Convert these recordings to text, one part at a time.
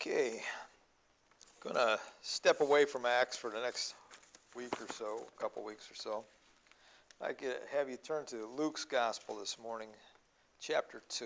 Okay, going to step away from Acts for the next week or so, a couple weeks or so. I'd like to have you turn to Luke's Gospel this morning, chapter 2.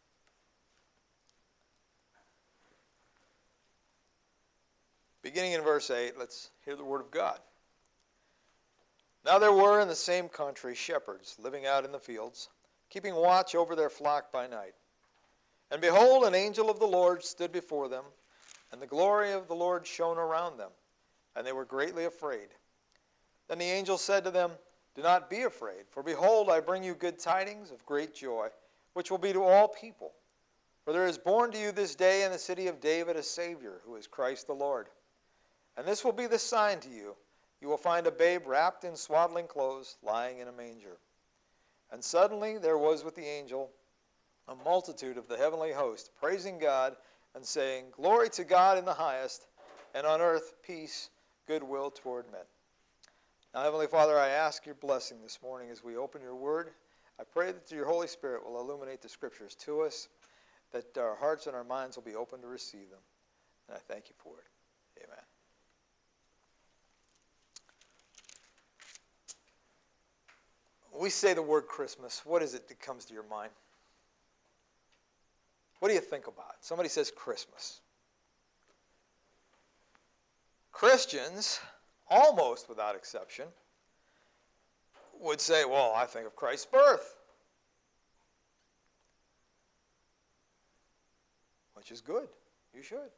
Beginning in verse 8, let's hear the word of God. Now there were in the same country shepherds living out in the fields, keeping watch over their flock by night. And behold, an angel of the Lord stood before them, and the glory of the Lord shone around them, and they were greatly afraid. Then the angel said to them, "Do not be afraid, for behold, I bring you good tidings of great joy, which will be to all people. For there is born to you this day in the city of David a Savior, who is Christ the Lord. And this will be the sign to you. You will find a babe wrapped in swaddling clothes, lying in a manger." And suddenly there was with the angel a multitude of the heavenly host, praising God and saying, "Glory to God in the highest, and on earth peace, goodwill toward men." Now, Heavenly Father, I ask your blessing this morning as we open your word. I pray that your Holy Spirit will illuminate the scriptures to us, that our hearts and our minds will be open to receive them. And I thank you for it. Amen. When we say the word Christmas, what is it that comes to your mind? What do you think about? Somebody says Christmas. Christians, almost without exception, would say, well, I think of Christ's birth. Which is good. You should.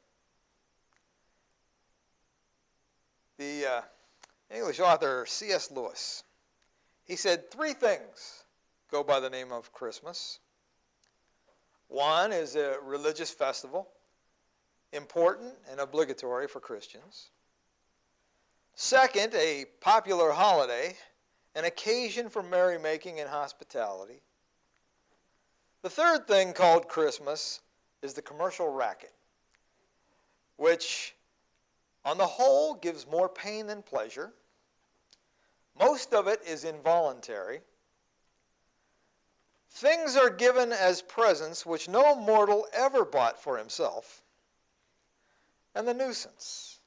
The English author C.S. Lewis, he said 3 things go by the name of Christmas. One is a religious festival, important and obligatory for Christians. Second, a popular holiday, an occasion for merrymaking and hospitality. The third thing called Christmas is the commercial racket, which on the whole gives more pain than pleasure. Most of it is involuntary. Things are given as presents which no mortal ever bought for himself. And the nuisance.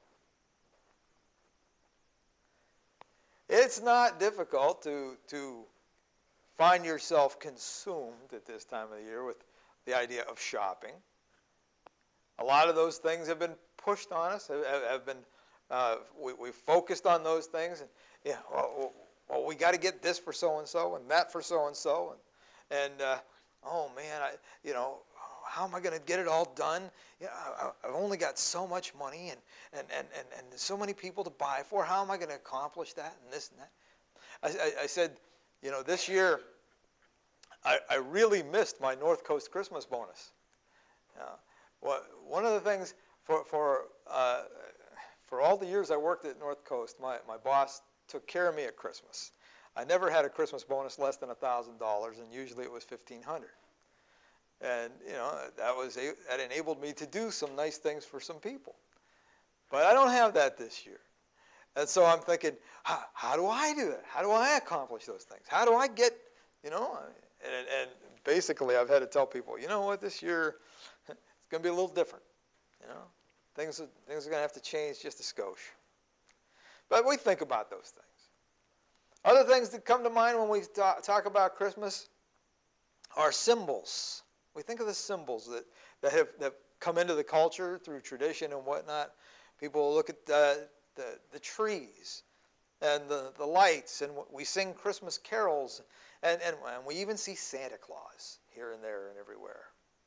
It's not difficult to find yourself consumed at this time of the year with the idea of shopping. A lot of those things have been pushed on us, we've focused on those things. And well, we got to get this for so-and-so and that for so-and-so. And oh man, how am I going to get it all done? I've only got so much money and so many people to buy for. How am I going to accomplish that and this and that? I said, this year I really missed my North Coast Christmas bonus. One of the things for all the years I worked at North Coast, my boss took care of me at Christmas. I never had a Christmas bonus less than $1,000, and usually it was $1,500. And that enabled me to do some nice things for some people. But I don't have that this year. And so I'm thinking, how do I do that? How do I accomplish those things? How do I get, and basically I've had to tell people, this year it's going to be a little different. Things are going to have to change just a skosh. But we think about those things. Other things that come to mind when we talk about Christmas are symbols. We think of the symbols that have come into the culture through tradition and whatnot. People look at the trees and the lights, and we sing Christmas carols, and we even see Santa Claus here and there and everywhere.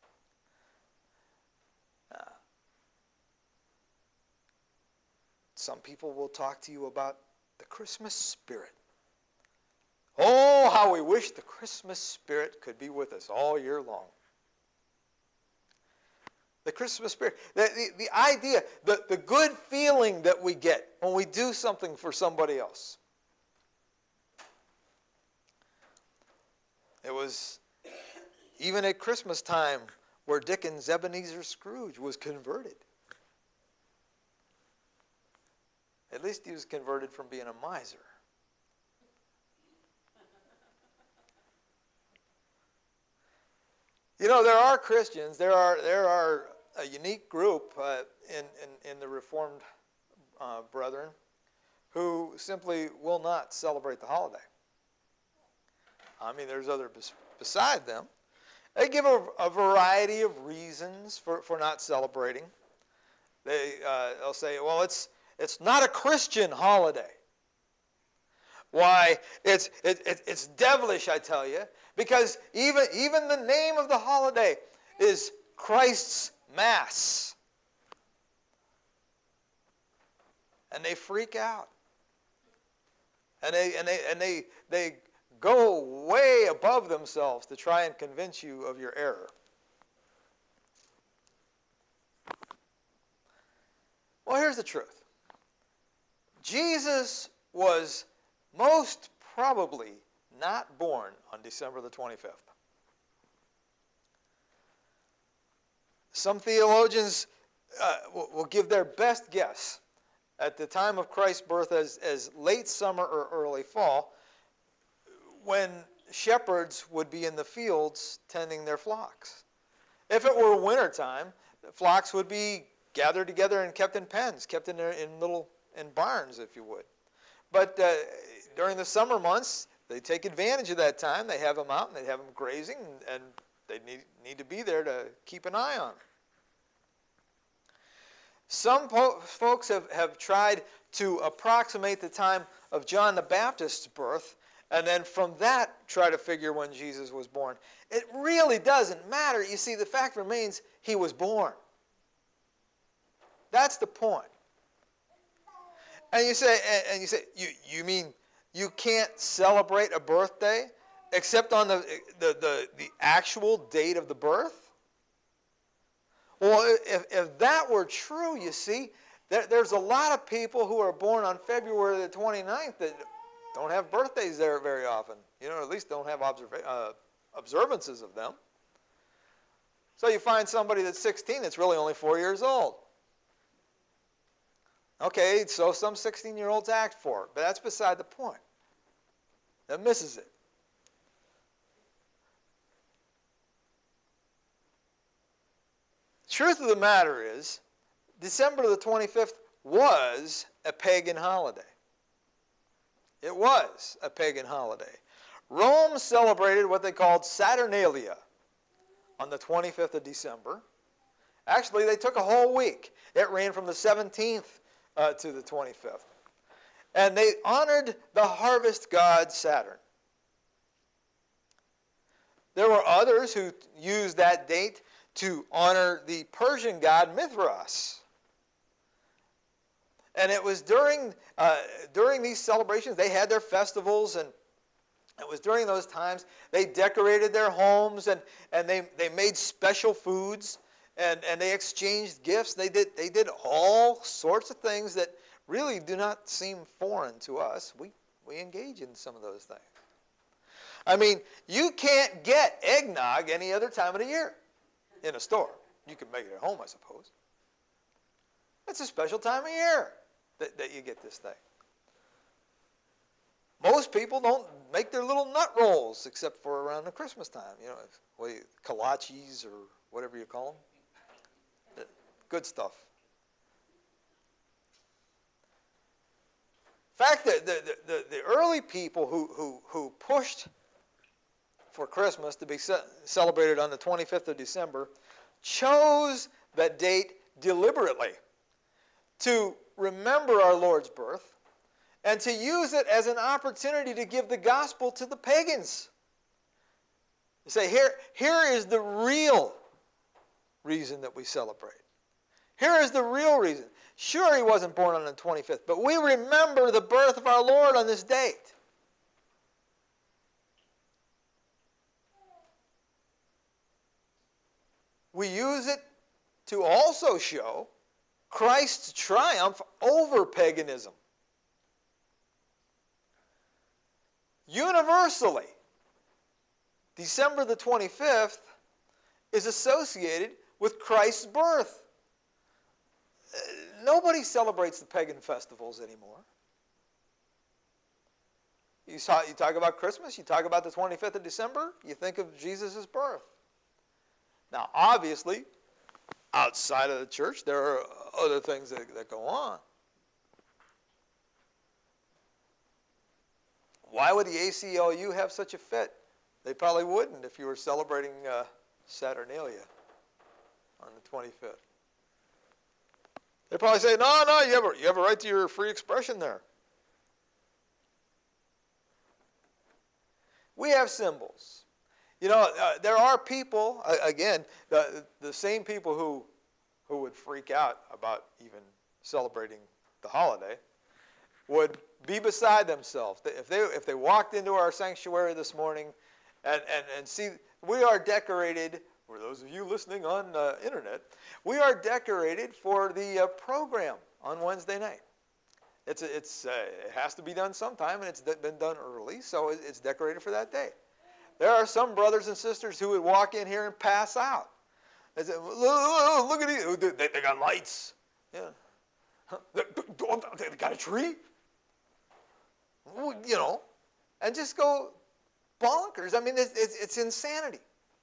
Some people will talk to you about the Christmas spirit. Oh, how we wish the Christmas spirit could be with us all year long. The Christmas spirit, the idea, the good feeling that we get when we do something for somebody else. It was even at Christmas time where Dickens' Ebenezer Scrooge was converted. At least he was converted from being a miser. There are Christians, there are a unique group in the Reformed brethren who simply will not celebrate the holiday. I mean, there's others beside them. They give a variety of reasons for not celebrating. They'll say, well, it's not a Christian holiday. Why? It's devilish, I tell you, because even the name of the holiday is Christ's Mass. And they freak out. And they go way above themselves to try and convince you of your error. Well, here's the truth. Jesus was most probably not born on December the 25th. Some theologians will give their best guess at the time of Christ's birth as late summer or early fall, when shepherds would be in the fields tending their flocks. If it were wintertime, the flocks would be gathered together and kept in pens, kept in barns, if you would. But during the summer months, they take advantage of that time. They have them out and they have them grazing, and they need to be there to keep an eye on them. Some folks have tried to approximate the time of John the Baptist's birth, and then from that try to figure when Jesus was born. It really doesn't matter. You see, the fact remains he was born. That's the point. And you say, you mean you can't celebrate a birthday except on the actual date of the birth? Well, if that were true, you see, there's a lot of people who are born on February the 29th that don't have birthdays there very often. At least don't have observances of them. So you find somebody that's 16 that's really only 4 years old. Okay, so some 16-year-olds act for it, but that's beside the point. That misses it. Truth of the matter is, December the 25th was a pagan holiday. It was a pagan holiday. Rome celebrated what they called Saturnalia on the 25th of December. Actually, they took a whole week. It ran from the 17th to the 25th. And they honored the harvest god Saturn. There were others who used that date to honor the Persian god Mithras. And it was during these celebrations, they had their festivals, and it was during those times they decorated their homes, and they made special foods, and they exchanged gifts. They did all sorts of things that really do not seem foreign to us. We engage in some of those things. I mean, you can't get eggnog any other time of the year in a store. You can make it at home, I suppose. It's a special time of year that you get this thing. Most people don't make their little nut rolls except for around the Christmas time. Kolaches or whatever you call them. Good stuff. In fact, the early people who pushed for Christmas to be celebrated on the 25th of December chose that date deliberately to remember our Lord's birth and to use it as an opportunity to give the gospel to the pagans. You say, here is the real reason that we celebrate. Here is the real reason. Sure, he wasn't born on the 25th, but we remember the birth of our Lord on this date. We use it to also show Christ's triumph over paganism. Universally, December the 25th is associated with Christ's birth. Nobody celebrates the pagan festivals anymore. You talk about Christmas, you talk about the 25th of December, you think of Jesus' birth. Now, obviously, outside of the church, there are other things that go on. Why would the ACLU have such a fit? They probably wouldn't if you were celebrating Saturnalia on the 25th. They'd probably say, no, you have a right to your free expression there. We have symbols. You know, there are people, again, the same people who would freak out about even celebrating the holiday would be beside themselves. If they walked into our sanctuary this morning and see, we are decorated, for those of you listening on internet, we are decorated for the program on Wednesday night. It has to be done sometime, and it's been done early, so it's decorated for that day. There are some brothers and sisters who would walk in here and pass out. They say, look at these. They got lights. Yeah. They got a tree. You know, and just go bonkers. I mean, it's insanity.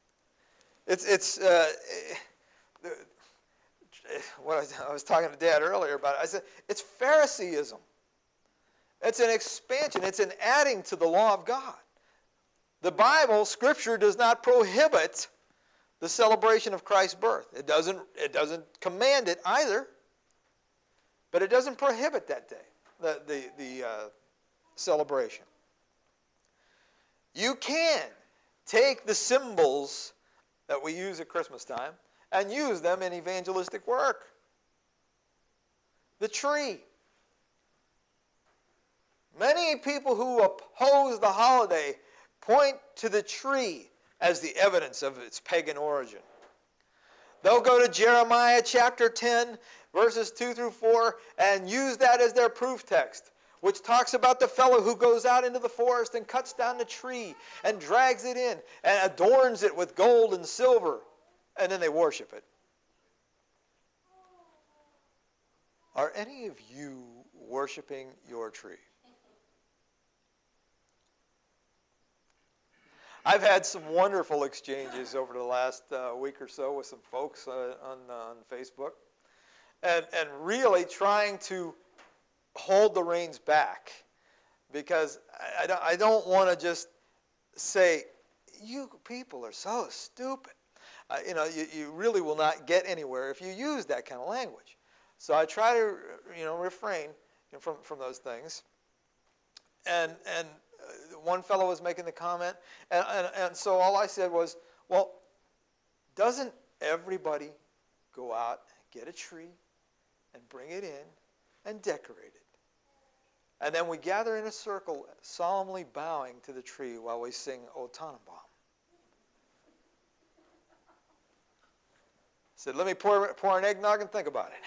What I was talking to Dad earlier about it. I said, it's Phariseeism. It's an expansion. It's an adding to the law of God. The Bible, Scripture, does not prohibit the celebration of Christ's birth. It doesn't command it either, but it doesn't prohibit that day, the celebration. You can take the symbols that we use at Christmas time and use them in evangelistic work. The tree. Many people who oppose the holiday point to the tree as the evidence of its pagan origin. They'll go to Jeremiah chapter 10, verses 2 through 4, and use that as their proof text, which talks about the fellow who goes out into the forest and cuts down the tree and drags it in and adorns it with gold and silver, and then they worship it. Are any of you worshiping your tree? I've had some wonderful exchanges over the last week or so with some folks on Facebook, and really trying to hold the reins back, because I don't want to just say, you people are so stupid. You really will not get anywhere if you use that kind of language. So I try to refrain from those things. And one fellow was making the comment, and so all I said was, well, doesn't everybody go out and get a tree and bring it in and decorate it? And then we gather in a circle, solemnly bowing to the tree while we sing O Tannenbaum. I said, let me pour an eggnog and think about it.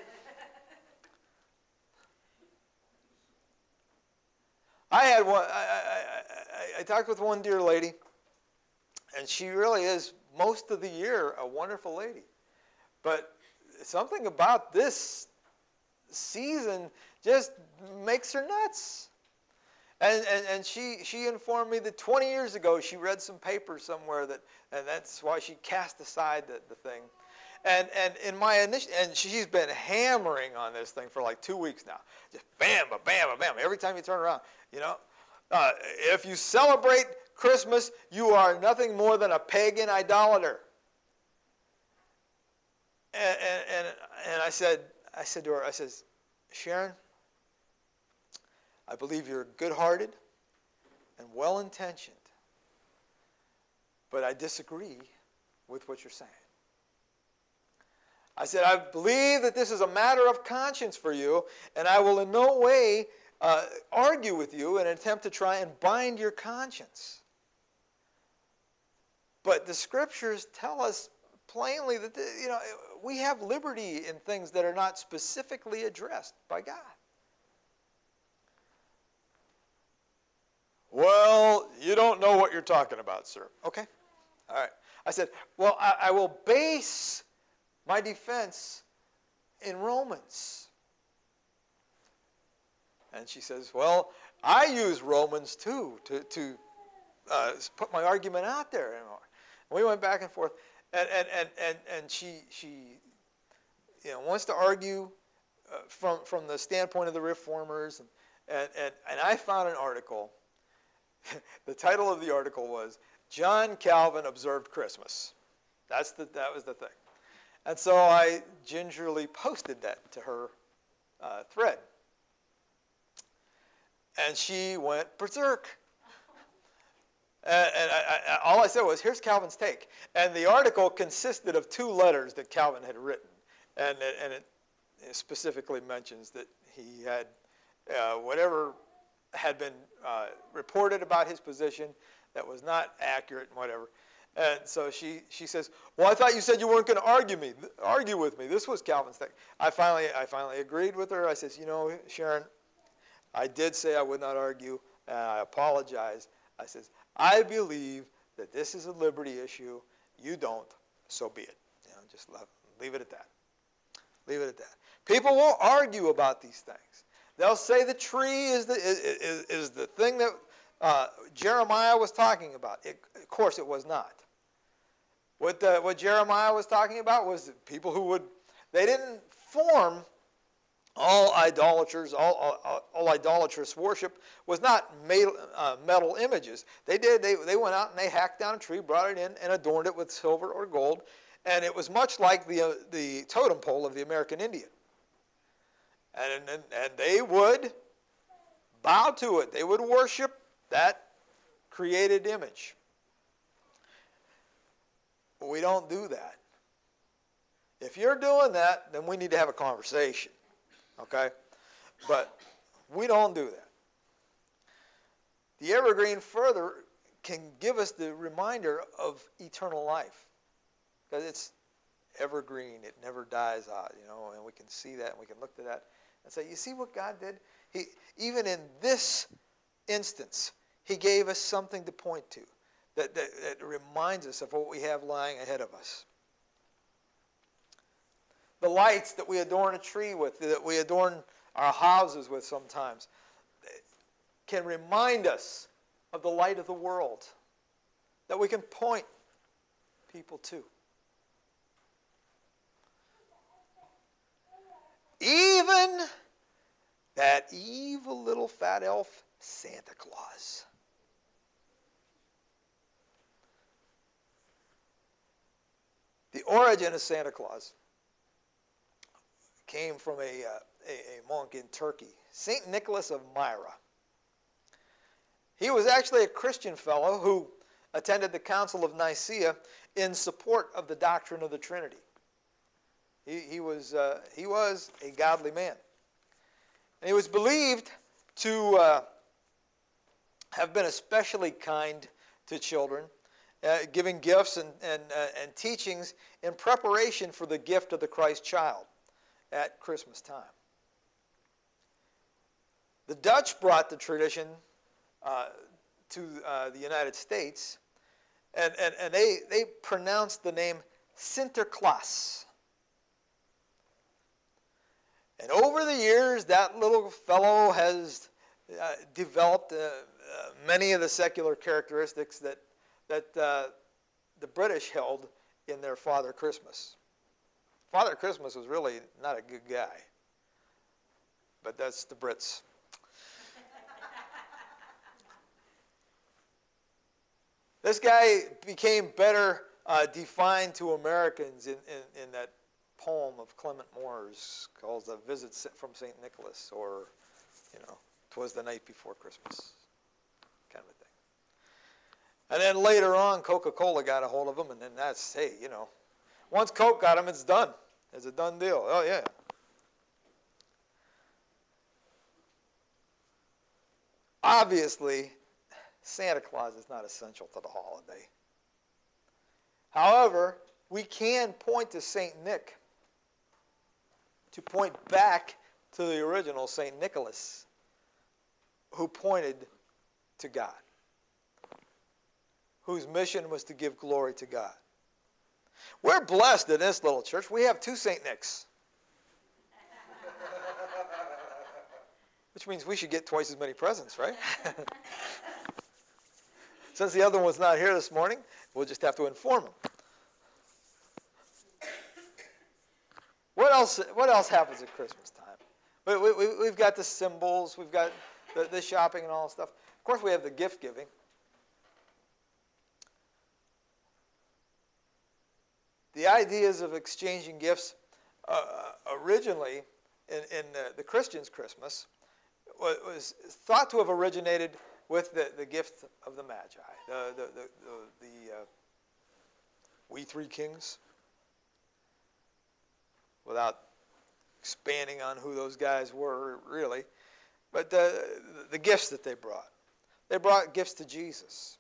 I talked with one dear lady, and she really is most of the year a wonderful lady. But something about this season just makes her nuts. And she informed me that 20 years ago she read some paper somewhere and that's why she cast aside the thing. And in my initial, and she's been hammering on this thing for like 2 weeks now. Just bam, bam, bam. Every time you turn around, if you celebrate Christmas, you are nothing more than a pagan idolater. And I said to her, I says, Sharon, I believe you're good-hearted and well-intentioned, but I disagree with what you're saying. I said, I believe that this is a matter of conscience for you, and I will in no way argue with you in an attempt to try and bind your conscience. But the Scriptures tell us plainly that we have liberty in things that are not specifically addressed by God. Well, you don't know what you're talking about, sir. Okay. All right. I said, well, I will base my defense in Romans. And she says, well, I use Romans too to put my argument out there. And we went back and forth, and she wants to argue from the standpoint of the reformers, and I found an article. The title of the article was "John Calvin Observed Christmas." That was the thing, and so I gingerly posted that to her thread, and she went berserk. And all I said was, "Here's Calvin's take," and the article consisted of 2 letters that Calvin had written, and it specifically mentions that he had whatever had been reported about his position that was not accurate and whatever. And so she says, "Well, I thought you said you weren't going to argue with me. This was Calvin's thing." I finally agreed with her. I says, "Sharon, I did say I would not argue, and I apologize." I says, "I believe that this is a liberty issue. You don't, so be it. Just leave it at that. Leave it at that." People will argue about these things. They'll say the tree is the thing that Jeremiah was talking about. Of course, it was not. What Jeremiah was talking about was people who they didn't form all idolaters, all idolatrous worship was not metal images. They went out and they hacked down a tree, brought it in, and adorned it with silver or gold, and it was much like the totem pole of the American Indian. And they would bow to it. They would worship that created image. But we don't do that. If you're doing that, then we need to have a conversation. Okay? But we don't do that. The evergreen further can give us the reminder of eternal life. Because it's evergreen. It never dies out, and we can see that and we can look to that and say, you see what God did? Even in this instance, he gave us something to point to that reminds us of what we have lying ahead of us. The lights that we adorn a tree with, that we adorn our houses with sometimes, can remind us of the light of the world that we can point people to. Even that evil little fat elf, Santa Claus. The origin of Santa Claus came from a monk in Turkey, St. Nicholas of Myra. He was actually a Christian fellow who attended the Council of Nicaea in support of the doctrine of the Trinity. He was a godly man. And he was believed to have been especially kind to children, giving gifts and teachings in preparation for the gift of the Christ child at Christmas time. The Dutch brought the tradition to the United States, and they pronounced the name Sinterklaas. And over the years, that little fellow has developed many of the secular characteristics that the British held in their Father Christmas. Father Christmas was really not a good guy, but that's the Brits. This guy became better defined to Americans in that poem of Clement Moore's called "A Visit from St. Nicholas," or, "'Twas the Night Before Christmas," kind of a thing. And then later on, Coca-Cola got a hold of him, and then that's, once Coke got him, it's done. It's a done deal. Oh, yeah. Obviously, Santa Claus is not essential to the holiday. However, we can point to St. Nick to point back to the original St. Nicholas, who pointed to God, whose mission was to give glory to God. We're blessed in this little church. We have 2 St. Nicks, which means we should get twice as many presents, right? Since the other one's not here this morning, we'll just have to inform him. What What else happens at Christmas time? We've got the symbols. We've got the shopping and all that stuff. Of course, we have the gift giving. The ideas of exchanging gifts originally in the Christians' Christmas was thought to have originated with the gift of the Magi, the we three kings, without expanding on who those guys were really, but the gifts that they brought gifts to Jesus.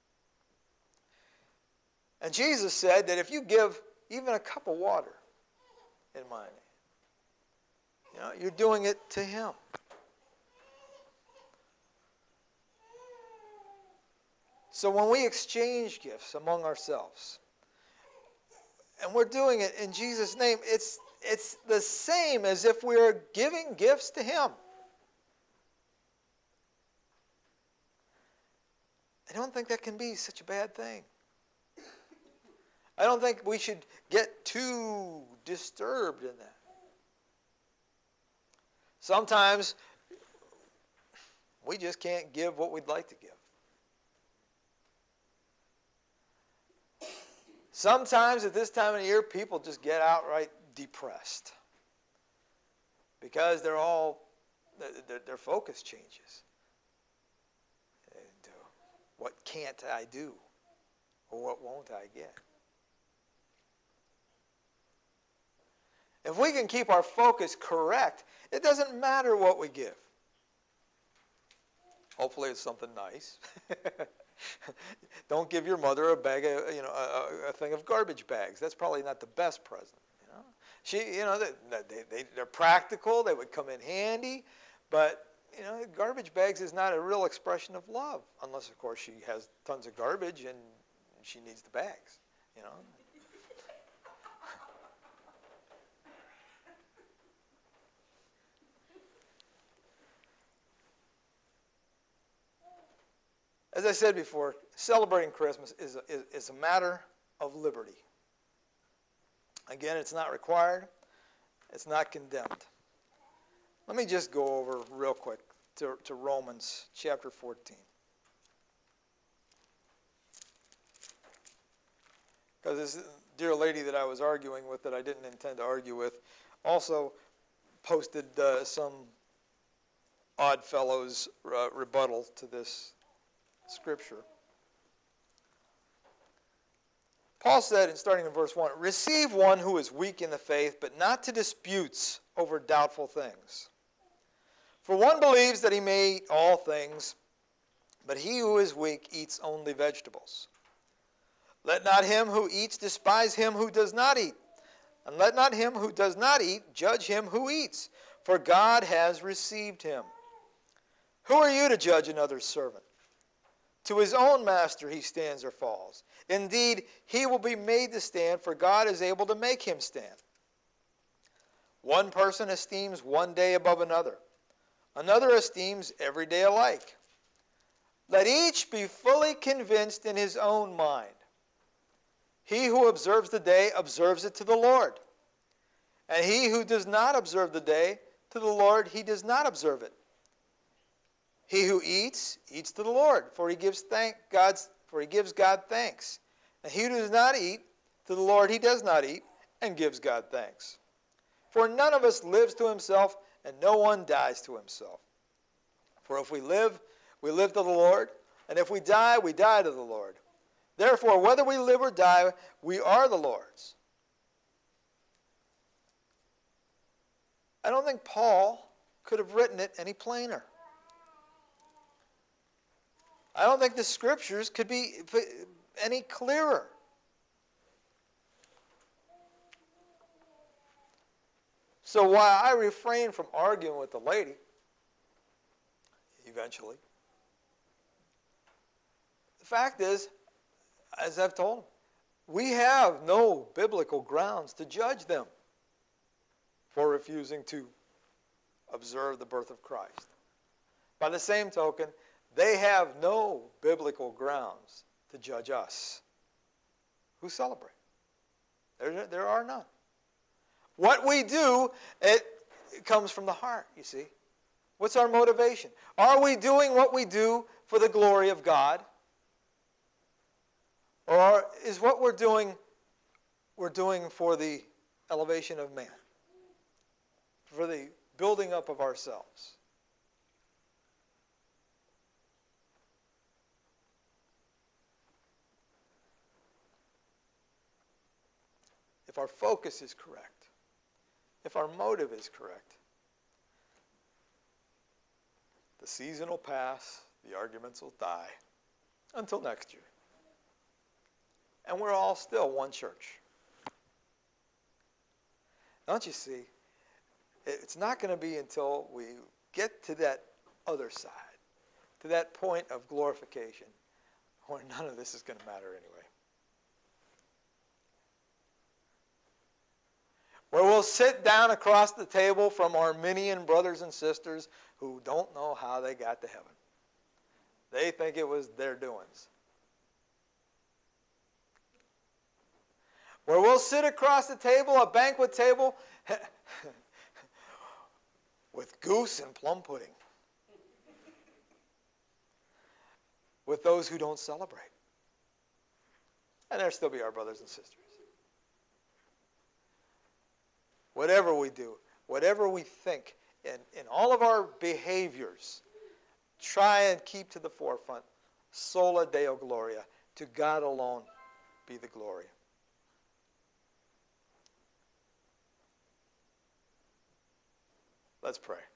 And Jesus said that if you give even a cup of water in my name, you're doing it to him. So when we exchange gifts among ourselves, and we're doing it in Jesus' name, it's the same as if we're giving gifts to him. I don't think that can be such a bad thing. I don't think we should get too disturbed in that. Sometimes we just can't give what we'd like to give. Sometimes at this time of the year, people just get outright depressed because their focus changes. And, what can't I do? Or what won't I get? If we can keep our focus correct, it doesn't matter what we give. Hopefully it's something nice. Don't give your mother a bag of, a thing of garbage bags. That's probably not the best present. They're practical. They would come in handy, but garbage bags is not a real expression of love, unless of course she has tons of garbage and she needs the bags. As I said before, celebrating Christmas is a matter of liberty. Again, it's not required. It's not condemned. Let me just go over real quick to Romans chapter 14. Because this dear lady that I was arguing with, that I didn't intend to argue with, also posted some odd fellows rebuttal to this Scripture. Paul said, starting in verse 1, "Receive one who is weak in the faith, but not to disputes over doubtful things. For one believes that he may eat all things, but he who is weak eats only vegetables. Let not him who eats despise him who does not eat, and let not him who does not eat judge him who eats, for God has received him. Who are you to judge another's servant? To his own master he stands or falls. Indeed, he will be made to stand, for God is able to make him stand. One person esteems one day above another. Another esteems every day alike. Let each be fully convinced in his own mind. He who observes the day observes it to the Lord. And he who does not observe the day, to the Lord he does not observe it. He who eats, eats to the Lord, for he gives God thanks. And he who does not eat, to the Lord he does not eat, and gives God thanks. For none of us lives to himself, and no one dies to himself. For if we live to the Lord, and if we die to the Lord. Therefore, whether we live or die, we are the Lord's." I don't think Paul could have written it any plainer. I don't think the Scriptures could be any clearer. So while I refrain from arguing with the lady, eventually, the fact is, as I've told them, we have no biblical grounds to judge them for refusing to observe the birth of Christ. By the same token, they have no biblical grounds to judge us who celebrate. There are none. What we do, it comes from the heart, you see. What's our motivation? Are we doing what we do for the glory of God? Or is what we're doing for the elevation of man? For the building up of ourselves? If our focus is correct, if our motive is correct, the season will pass, the arguments will die, until next year. And we're all still one church. Don't you see? It's not going to be until we get to that other side, to that point of glorification, where none of this is going to matter anyway. Where we'll sit down across the table from Arminian brothers and sisters who don't know how they got to heaven. They think it was their doings. Where we'll sit across the table, a banquet table, with goose and plum pudding. With those who don't celebrate. And there still be our brothers and sisters. Whatever we do, whatever we think, in all of our behaviors, try and keep to the forefront, sola Deo Gloria, to God alone be the glory. Let's pray.